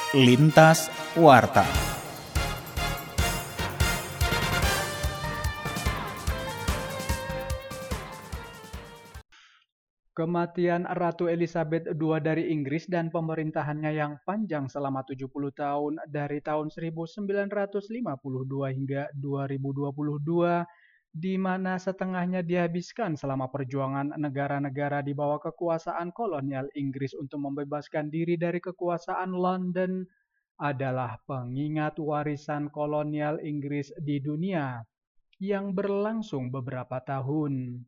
Lintas Warta. Kematian Ratu Elizabeth II dari Inggris dan pemerintahannya yang panjang selama 70 tahun dari tahun 1952 hingga 2022, di mana setengahnya dihabiskan selama perjuangan negara-negara di bawah kekuasaan kolonial Inggris untuk membebaskan diri dari kekuasaan London, adalah pengingat warisan kolonial Inggris di dunia yang berlangsung beberapa tahun.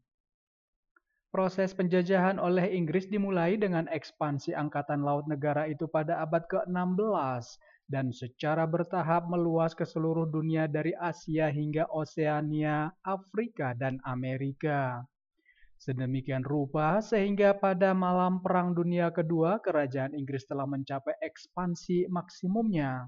Proses penjajahan oleh Inggris dimulai dengan ekspansi angkatan laut negara itu pada abad ke-16 dan secara bertahap meluas ke seluruh dunia dari Asia hingga Oseania, Afrika, dan Amerika. Sedemikian rupa sehingga pada malam Perang Dunia Kedua, kerajaan Inggris telah mencapai ekspansi maksimumnya.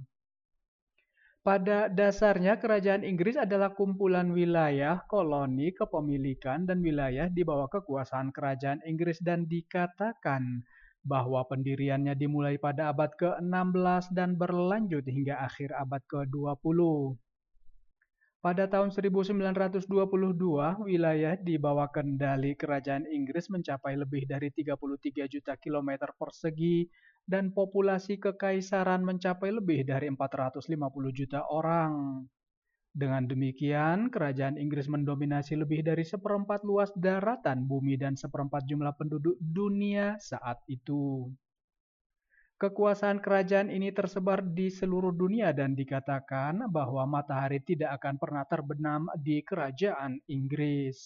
Pada dasarnya, kerajaan Inggris adalah kumpulan wilayah, koloni, kepemilikan, dan wilayah di bawah kekuasaan kerajaan Inggris dan dikatakan bahwa pendiriannya dimulai pada abad ke-16 dan berlanjut hingga akhir abad ke-20. Pada tahun 1922, wilayah di bawah kendali kerajaan Inggris mencapai lebih dari 33 juta kilometer persegi dan populasi kekaisaran mencapai lebih dari 450 juta orang. Dengan demikian, kerajaan Inggris mendominasi lebih dari seperempat luas daratan bumi dan seperempat jumlah penduduk dunia saat itu. Kekuasaan kerajaan ini tersebar di seluruh dunia dan dikatakan bahwa matahari tidak akan pernah terbenam di kerajaan Inggris.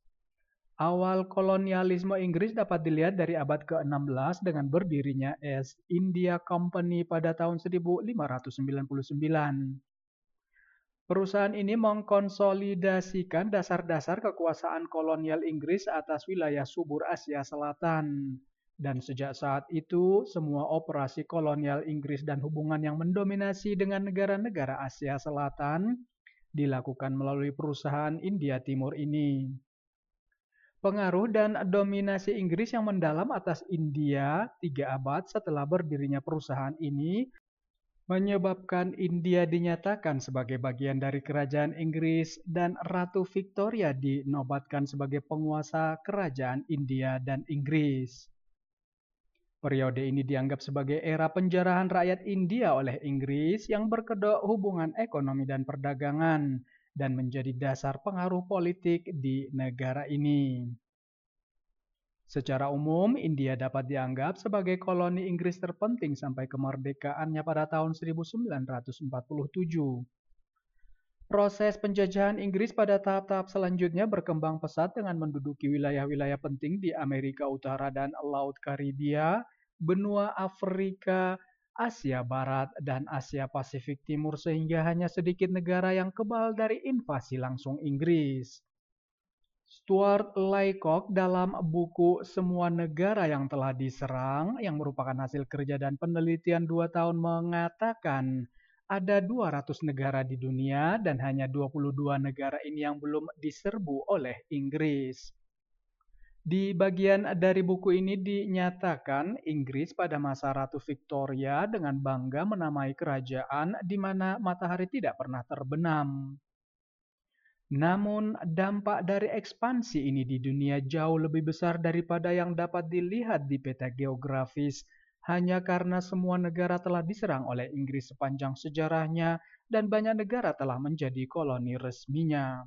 Awal kolonialisme Inggris dapat dilihat dari abad ke-16 dengan berdirinya East India Company pada tahun 1599. Perusahaan ini mengkonsolidasikan dasar-dasar kekuasaan kolonial Inggris atas wilayah subur Asia Selatan. Dan sejak saat itu, semua operasi kolonial Inggris dan hubungan yang mendominasi dengan negara-negara Asia Selatan dilakukan melalui perusahaan India Timur ini. Pengaruh dan dominasi Inggris yang mendalam atas India 3 abad setelah berdirinya perusahaan ini menyebabkan India dinyatakan sebagai bagian dari kerajaan Inggris dan Ratu Victoria dinobatkan sebagai penguasa kerajaan India dan Inggris. Periode ini dianggap sebagai era penjarahan rakyat India oleh Inggris yang berkedok hubungan ekonomi dan perdagangan dan menjadi dasar pengaruh politik di negara ini. Secara umum, India dapat dianggap sebagai koloni Inggris terpenting sampai kemerdekaannya pada tahun 1947. Proses penjajahan Inggris pada tahap-tahap selanjutnya berkembang pesat dengan menduduki wilayah-wilayah penting di Amerika Utara dan Laut Karibia, benua Afrika, Asia Barat, dan Asia Pasifik Timur sehingga hanya sedikit negara yang kebal dari invasi langsung Inggris. Stuart Laycock dalam buku Semua Negara yang Telah Diserang yang merupakan hasil kerja dan penelitian 2 tahun mengatakan ada 200 negara di dunia dan hanya 22 negara ini yang belum diserbu oleh Inggris. Di bagian dari buku ini dinyatakan Inggris pada masa Ratu Victoria dengan bangga menamai kerajaan di mana matahari tidak pernah terbenam. Namun, dampak dari ekspansi ini di dunia jauh lebih besar daripada yang dapat dilihat di peta geografis, hanya karena semua negara telah diserang oleh Inggris sepanjang sejarahnya dan banyak negara telah menjadi koloni resminya.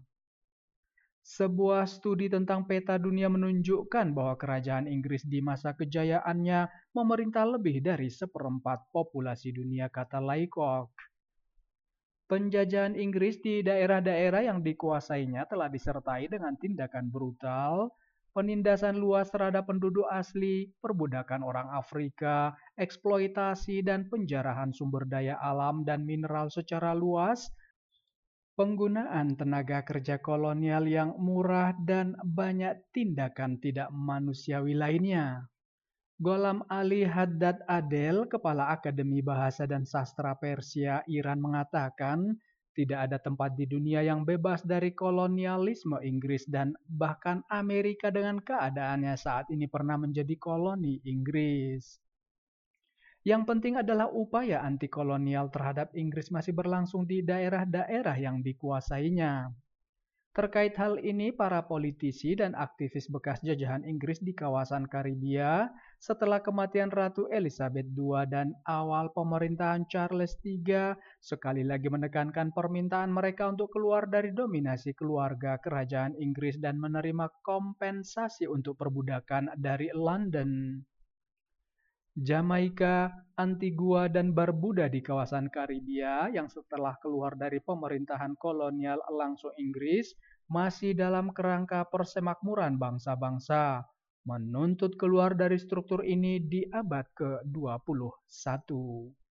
Sebuah studi tentang peta dunia menunjukkan bahwa kerajaan Inggris di masa kejayaannya memerintah lebih dari seperempat populasi dunia, kata Laycock. Penjajahan Inggris di daerah-daerah yang dikuasainya telah disertai dengan tindakan brutal, penindasan luas terhadap penduduk asli, perbudakan orang Afrika, eksploitasi dan penjarahan sumber daya alam dan mineral secara luas, penggunaan tenaga kerja kolonial yang murah, dan banyak tindakan tidak manusiawi lainnya. Gholam Ali Haddad Adel, Kepala Akademi Bahasa dan Sastra Persia Iran mengatakan, tidak ada tempat di dunia yang bebas dari kolonialisme Inggris dan bahkan Amerika dengan keadaannya saat ini pernah menjadi koloni Inggris. Yang penting adalah upaya anti-kolonial terhadap Inggris masih berlangsung di daerah-daerah yang dikuasainya. Terkait hal ini, para politisi dan aktivis bekas jajahan Inggris di kawasan Karibia setelah kematian Ratu Elizabeth II dan awal pemerintahan Charles III sekali lagi menekankan permintaan mereka untuk keluar dari dominasi keluarga kerajaan Inggris dan menerima kompensasi untuk perbudakan dari London. Jamaika, Antigua, dan Barbuda di kawasan Karibia yang setelah keluar dari pemerintahan kolonial langsung Inggris masih dalam kerangka persemakmuran bangsa-bangsa, menuntut keluar dari struktur ini di abad ke-21.